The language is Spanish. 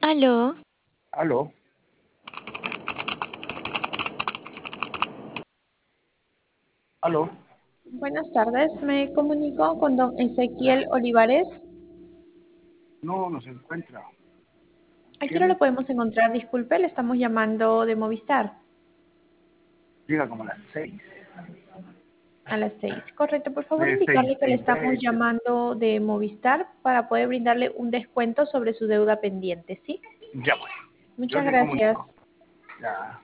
Aló, Aló, aló. Buenas tardes, me comunico con don Ezequiel Olivares. No, no se encuentra. ¿A qué hora ¿Quién lo es? podemos encontrar? Disculpe, le estamos llamando de Movistar Llega como a las 6. a las 6. Correcto, por favor De 6, indicarle que le estamos 6:20. llamando de Movistar para poder brindarle un descuento sobre su deuda pendiente, ¿sí? Ya pues. Yo Muchas te comunico. gracias. Ya.